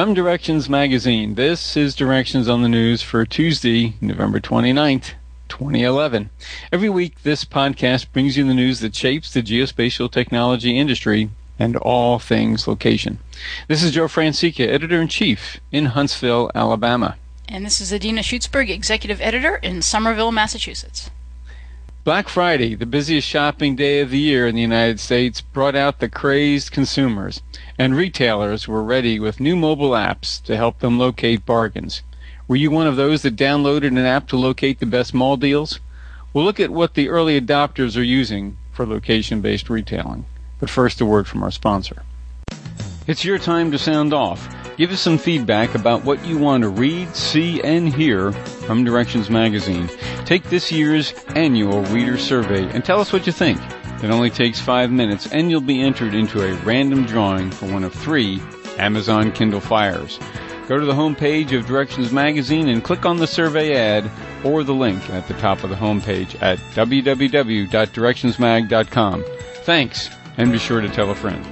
From Directions Magazine, this is Directions on the News for Tuesday, November 29th, 2011. Every week, this podcast brings you the news that shapes the geospatial technology industry and all things location. This is Joe Francica, Editor-in-Chief in Huntsville, Alabama. And this is Adina Schutzberg, Executive Editor in Somerville, Massachusetts. Black Friday, the busiest shopping day of the year in the United States, brought out the crazed consumers, and retailers were ready with new mobile apps to help them locate bargains. Were you one of those that downloaded an app to locate the best mall deals? We'll look at what the early adopters are using for location-based retailing. But first, a word from our sponsor. It's your time to sound off. Give us some feedback about what you want to read, see, and hear from Directions Magazine. Take this year's annual reader survey and tell us what you think. It only takes 5 minutes, and you'll be entered into a random drawing for one of 3 Amazon Kindle Fires. Go to the homepage of Directions Magazine and click on the survey ad or the link at the top of the homepage at www.directionsmag.com. Thanks, and be sure to tell a friend.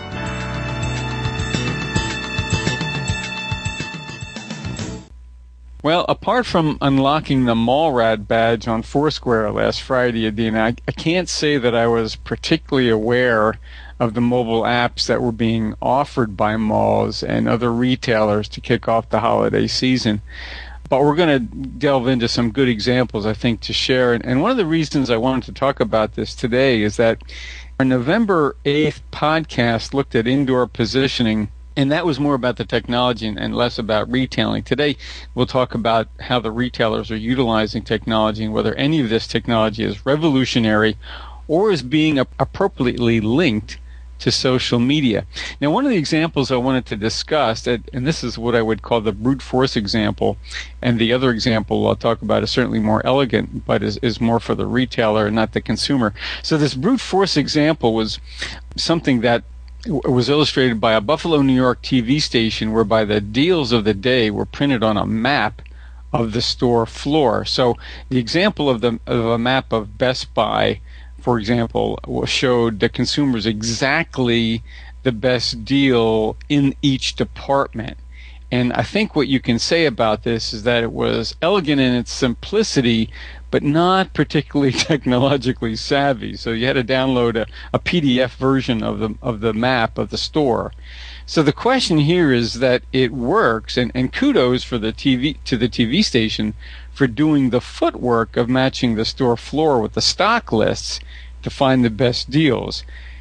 Well, apart from unlocking the Mallrat badge on Foursquare last Friday, Adina, I can't say that I was particularly aware of the mobile apps that were being offered by malls and other retailers to kick off the holiday season. But we're going to delve into some good examples, I think, to share. And one of the reasons I wanted to talk about this today is that our November 8th podcast looked at indoor positioning, and that was more about the technology and less about retailing. Today, we'll talk about how the retailers are utilizing technology and whether any of this technology is revolutionary or is being appropriately linked to social media. Now, one of the examples I wanted to discuss, and this is what I would call the brute force example, and the other example I'll talk about is certainly more elegant, but is more for the retailer and not the consumer. So this brute force example was something that was illustrated by a Buffalo, New York TV station whereby the deals of the day were printed on a map of the store floor. So the example of a map of Best Buy, for example, showed the consumers exactly the best deal in each department. And I think what you can say about this is that it was elegant in its simplicity, but not particularly technologically savvy. So you had to download a PDF version of the map of the store. So the question here is that it works, and kudos to the TV station for doing the footwork of matching the store floor with the stock lists to find the best deals.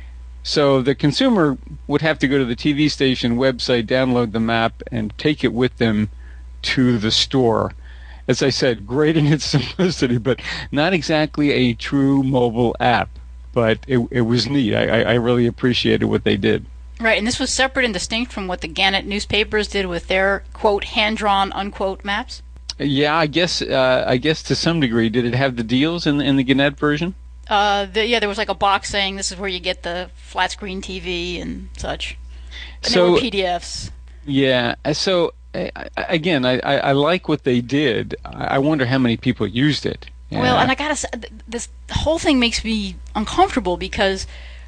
So the consumer would have to go to the TV station website, download the map, and take it with them to the store. As I said, great in its simplicity, but not exactly a true mobile app. But it was neat. I really appreciated what they did. Right, and this was separate and distinct from what the Gannett newspapers did with their, quote, hand-drawn, unquote, maps? Yeah, I guess to some degree. Did it have the deals in the Gannett version? There was like a box saying this is where you get the flat screen TV and such. And so, there were PDFs. Yeah, so again, I like what they did. I wonder how many people used it. Yeah. Well, and I gotta say, this whole thing makes me uncomfortable because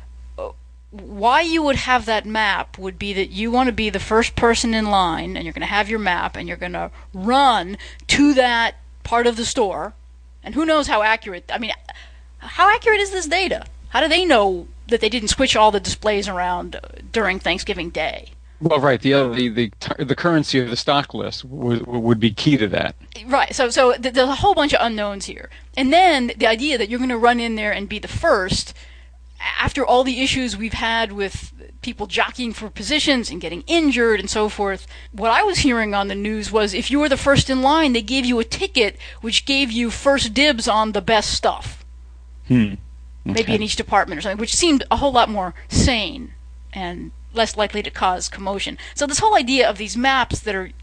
why you would have that map would be that you want to be the first person in line, and you're going to have your map, and you're going to run to that part of the store, and who knows how accurate. I mean, how accurate is this data? How do they know that they didn't switch all the displays around during Thanksgiving Day? Well, right. The currency of the stock list would be key to that. Right. So there's a whole bunch of unknowns here, and then the idea that you're going to run in there and be the first, after all the issues we've had with people jockeying for positions and getting injured and so forth. What I was hearing on the news was if you were the first in line, they gave you a ticket which gave you first dibs on the best stuff. Okay. Maybe in each department or something, which seemed a whole lot more sane and less likely to cause commotion. So this whole idea of these maps that are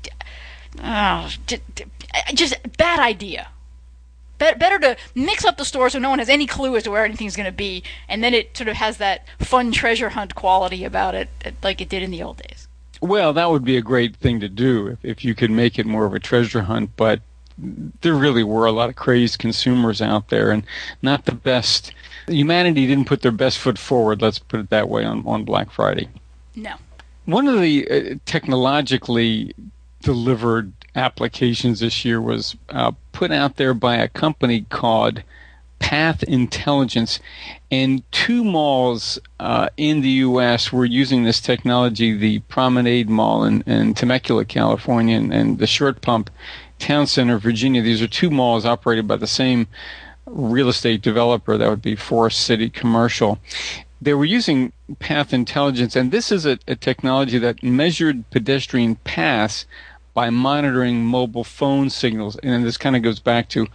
just bad idea. Better to mix up the store so no one has any clue as to where anything's going to be, and then it sort of has that fun treasure hunt quality about it, like it did in the old days. Well, that would be a great thing to do if you could make it more of a treasure hunt, but there really were a lot of crazed consumers out there, and not the best. Humanity didn't put their best foot forward, let's put it that way, on Black Friday. No. One of the technologically delivered applications this year was put out there by a company called Path Intelligence, and two malls in the U.S. were using this technology, the Promenade Mall in Temecula, California, and the Short Pump Town Center, Virginia. These are two malls operated by the same real estate developer. That would be Forest City Commercial. They were using Path Intelligence, and this is a technology that measured pedestrian paths by monitoring mobile phone signals. And this kind of goes back to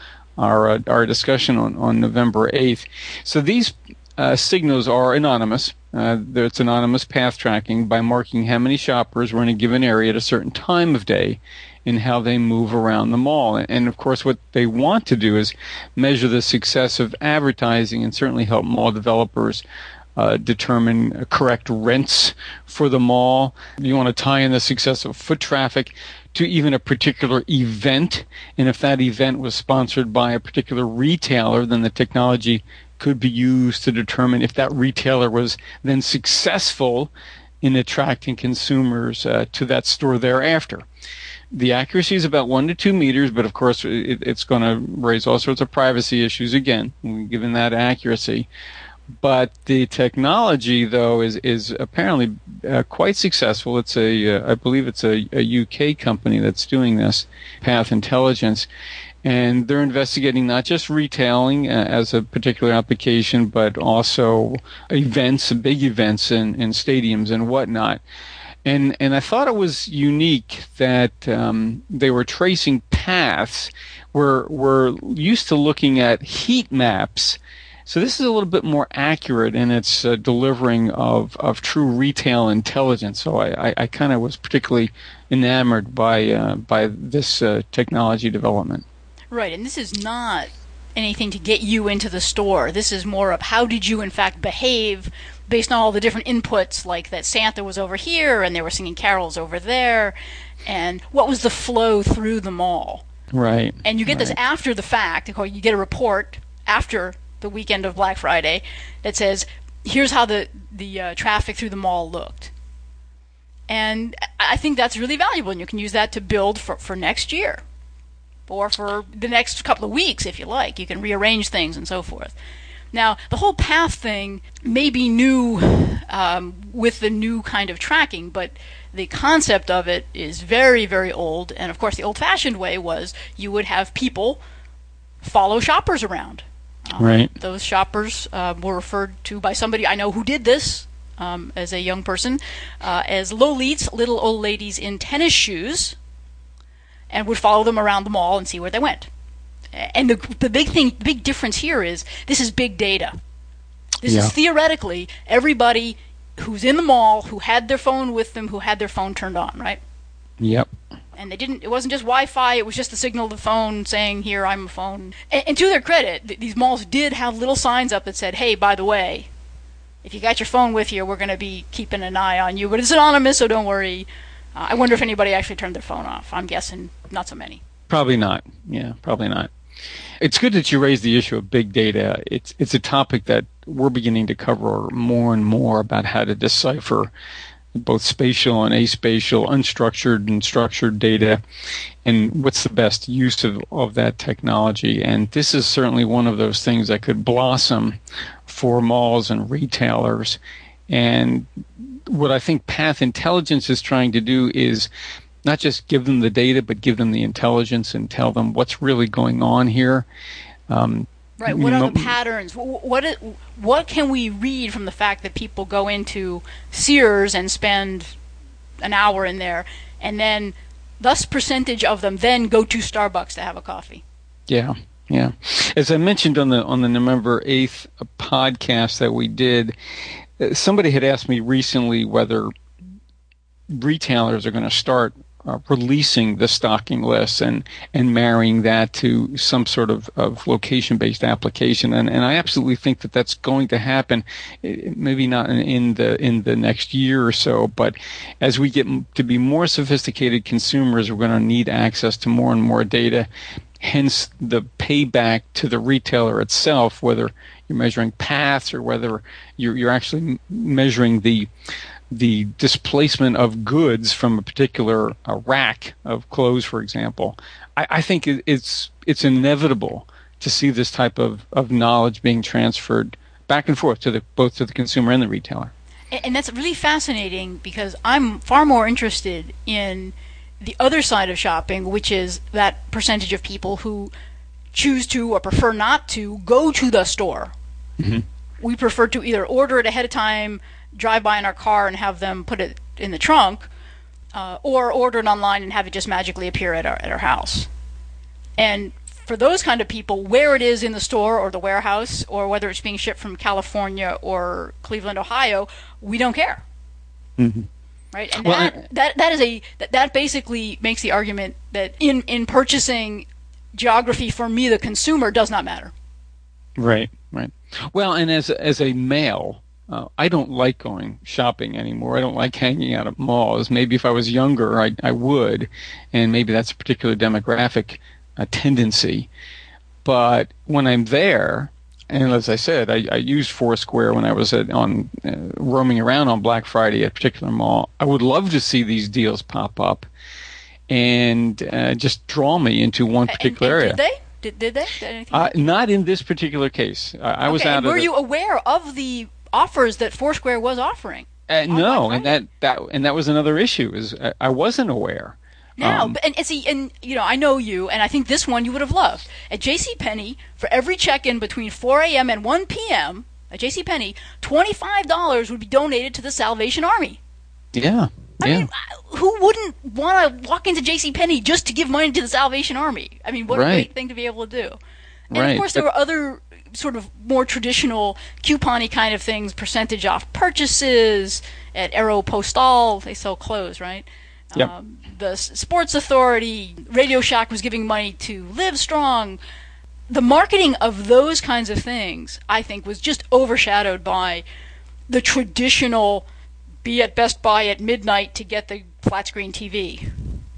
our discussion on November 8th. So these signals are anonymous. It's anonymous path tracking by marking how many shoppers were in a given area at a certain time of day and how they move around the mall. And of course, what they want to do is measure the success of advertising and certainly help mall developers determine correct rents for the mall. You want to tie in the success of foot traffic to even a particular event. And if that event was sponsored by a particular retailer, then the technology could be used to determine if that retailer was then successful in attracting consumers to that store thereafter. The accuracy is about 1 to 2 meters, but of course it's going to raise all sorts of privacy issues again, given that accuracy. But the technology, though, is apparently quite successful. It's I believe it's a UK company that's doing this, Path Intelligence, and they're investigating not just retailing as a particular application, but also events, big events in stadiums and whatnot. And I thought it was unique that they were tracing paths. We're used to looking at heat maps. So this is a little bit more accurate in its delivering of true retail intelligence. So I kind of was particularly enamored by this technology development. Right, and this is not anything to get you into the store. This is more of how did you in fact behave based on all the different inputs, like that Santa was over here and they were singing carols over there, and what was the flow through the mall. Right. And you get this after the fact. You get a report after the weekend of Black Friday that says, here's how the traffic through the mall looked. And I think that's really valuable, and you can use that to build for next year or for the next couple of weeks if you like. You can rearrange things and so forth. Now, the whole path thing may be new with the new kind of tracking, but the concept of it is very, very old. And of course, the old-fashioned way was you would have people follow shoppers around. Right. Those shoppers were referred to by somebody I know who did this as a young person as lolites, little old ladies in tennis shoes, and would follow them around the mall and see where they went. And the big difference here is this is big data. This is theoretically everybody who's in the mall who had their phone with them, who had their phone turned on, right? Yep. And it wasn't just Wi-Fi, it was just the signal of the phone saying, here, I'm a phone. And to their credit, these malls did have little signs up that said, hey, by the way, if you got your phone with you, we're going to be keeping an eye on you. But it's anonymous, so don't worry. I wonder if anybody actually turned their phone off. I'm guessing not so many. Probably not. Yeah, probably not. It's good that you raised the issue of big data. It's a topic that we're beginning to cover more and more about how to decipher both spatial and aspatial, unstructured and structured data, and what's the best use of that technology. And this is certainly one of those things that could blossom for malls and retailers. And what I think Path Intelligence is trying to do is not just give them the data, but give them the intelligence and tell them what's really going on here. Right. What are the patterns? What can we read from the fact that people go into Sears and spend an hour in there, and then thus percentage of them then go to Starbucks to have a coffee? Yeah. Yeah. As I mentioned on the November 8th podcast that we did, somebody had asked me recently whether retailers are going to start releasing the stocking lists and marrying that to some sort of location-based application, and I absolutely think that that's going to happen. Maybe not in the next year or so, but as we get to be more sophisticated consumers, we're going to need access to more and more data. Hence, the payback to the retailer itself, whether you're measuring paths or whether you're actually measuring the the displacement of goods from a particular rack of clothes, for example, I think it's inevitable to see this type of knowledge being transferred back and forth to both to the consumer and the retailer. And that's really fascinating because I'm far more interested in the other side of shopping, which is that percentage of people who choose to or prefer not to go to the store. Mm-hmm. We prefer to either order it ahead of time, drive by in our car and have them put it in the trunk, or order it online and have it just magically appear at our house. And for those kind of people, where it is in the store or the warehouse, or whether it's being shipped from California or Cleveland, Ohio, we don't care. Mm-hmm. Right? And that basically makes the argument that in purchasing, geography for me, the consumer, does not matter. Right. Well, and as a male, I don't like going shopping anymore. I don't like hanging out at malls. Maybe if I was younger, I would, and maybe that's a particular demographic tendency. But when I'm there, and as I said, I used Foursquare when I was roaming around on Black Friday at a particular mall. I would love to see these deals pop up and just draw me into one particular area. Did they? Did they? Not in this particular case. I was out. Were you aware of the offers that Foursquare was offering? No, and that was another issue. Is I wasn't aware. No, I know you, and I think this one you would have loved. At JCPenney, for every check-in between 4 a.m. and 1 p.m. at JCPenney, $25 would be donated to the Salvation Army. Yeah. I mean, who wouldn't want to walk into JCPenney just to give money to the Salvation Army? I mean, what a great thing to be able to do. And of course, there were other sort of more traditional coupon-y kind of things, percentage off purchases at Aeropostale. They sell clothes, right? Yep. The Sports Authority, Radio Shack was giving money to Live Strong. The marketing of those kinds of things, I think, was just overshadowed by the traditional be at Best Buy at midnight to get the flat screen TV.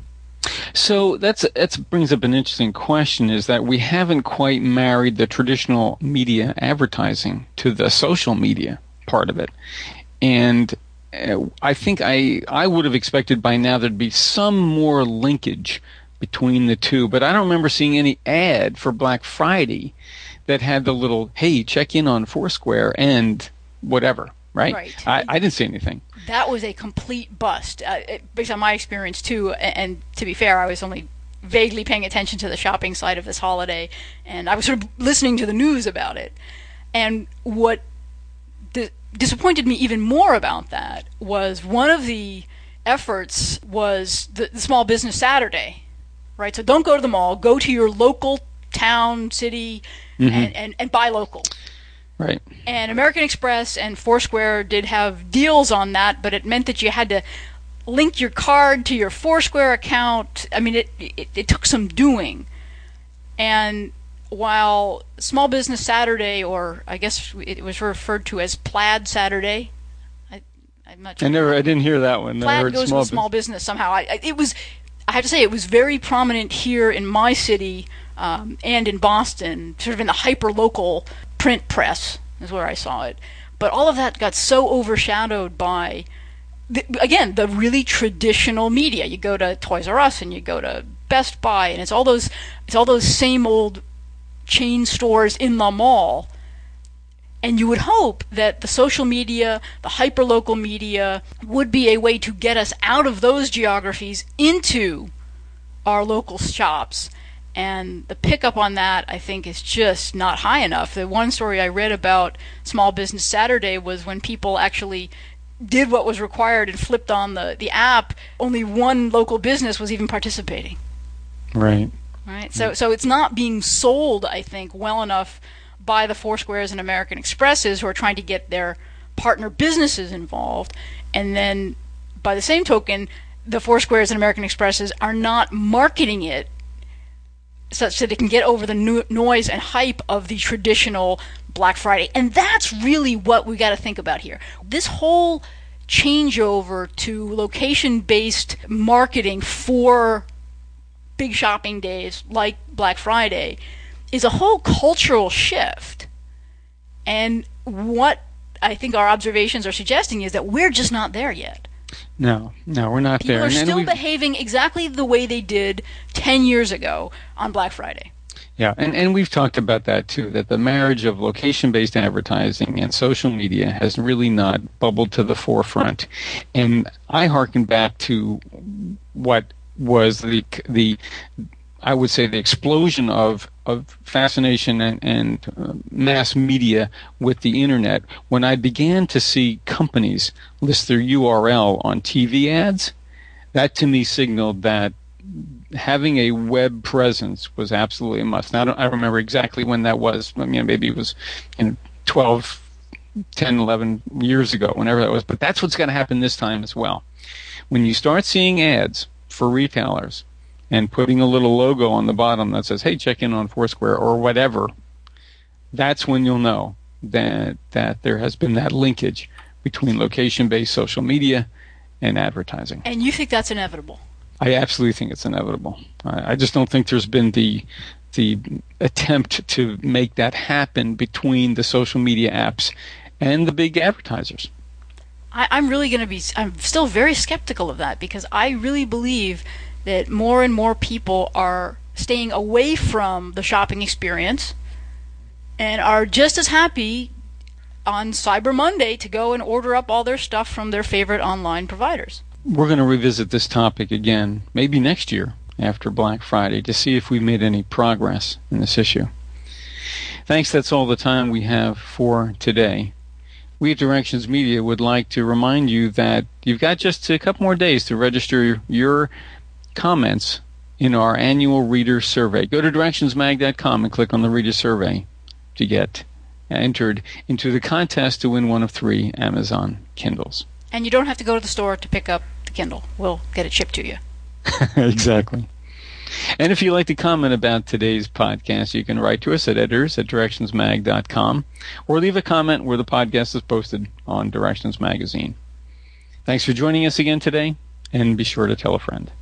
So that brings up an interesting question, is that we haven't quite married the traditional media advertising to the social media part of it. And I think I would have expected by now there'd be some more linkage between the two, but I don't remember seeing any ad for Black Friday that had the little, hey, check in on Foursquare and whatever, right? I didn't see anything. That was a complete bust, based on my experience too, and to be fair, I was only vaguely paying attention to the shopping side of this holiday, and I was sort of listening to the news about it. And what disappointed me even more about that was one of the efforts was the Small Business Saturday, right? So don't go to the mall, go to your local town, city, and buy local. Right. And American Express and Foursquare did have deals on that, but it meant that you had to link your card to your Foursquare account. I mean, it took some doing. And while Small Business Saturday, or I guess it was referred to as Plaid Saturday, I'm not sure. I didn't hear that one. Plaid goes with small business somehow. I have to say, it was very prominent here in my city and in Boston, sort of in the hyper-local print press is where I saw it. But all of that got so overshadowed by, the really traditional media. You go to Toys R Us and you go to Best Buy, and it's all those same old chain stores in the mall. And you would hope that the social media, the hyperlocal media, would be a way to get us out of those geographies into our local shops. And the pickup on that, I think, is just not high enough. The one story I read about Small Business Saturday was when people actually did what was required and flipped on the app, only one local business was even participating. Right. So it's not being sold, I think, well enough by the Foursquares and American Expresses, who are trying to get their partner businesses involved. And then, by the same token, the Foursquares and American Expresses are not marketing it such that it can get over the noise and hype of the traditional Black Friday. And that's really what we got to think about here. This whole changeover to location-based marketing for big shopping days like Black Friday is a whole cultural shift. And what I think our observations are suggesting is that we're just not there yet. No, we're not People there. are still behaving exactly the way they did 10 years ago on Black Friday. Yeah, and we've talked about that too, that the marriage of location-based advertising and social media has really not bubbled to the forefront. And I hearken back to what was the I would say the explosion of fascination and mass media with the internet when I began to see companies list their URL on TV ads. That to me signaled that having a web presence was absolutely a must. Now, I don't remember exactly when that was. I mean, maybe it was 12, 10, 11 years ago, whenever that was. But that's what's going to happen this time as well. When you start seeing ads for retailers and putting a little logo on the bottom that says, hey, check in on Foursquare or whatever, that's when you'll know that there has been that linkage between location-based social media and advertising. And you think that's inevitable? I absolutely think it's inevitable. I just don't think there's been the attempt to make that happen between the social media apps and the big advertisers. I'm still very skeptical of that, because I really believe that more and more people are staying away from the shopping experience and are just as happy on Cyber Monday to go and order up all their stuff from their favorite online providers. We're going to revisit this topic again, maybe next year after Black Friday, to see if we've made any progress in this issue. Thanks, that's all the time we have for today. We at Directions Media would like to remind you that you've got just a couple more days to register your comments in our annual reader survey. Go to directionsmag.com and click on the reader survey to get entered into the contest to win one of 3 Amazon Kindles. And you don't have to go to the store to pick up the Kindle. We'll get it shipped to you. Exactly. And if you'd like to comment about today's podcast, you can write to us at editors@directionsmag.com or leave a comment where the podcast is posted on Directions Magazine. Thanks for joining us again today, and be sure to tell a friend.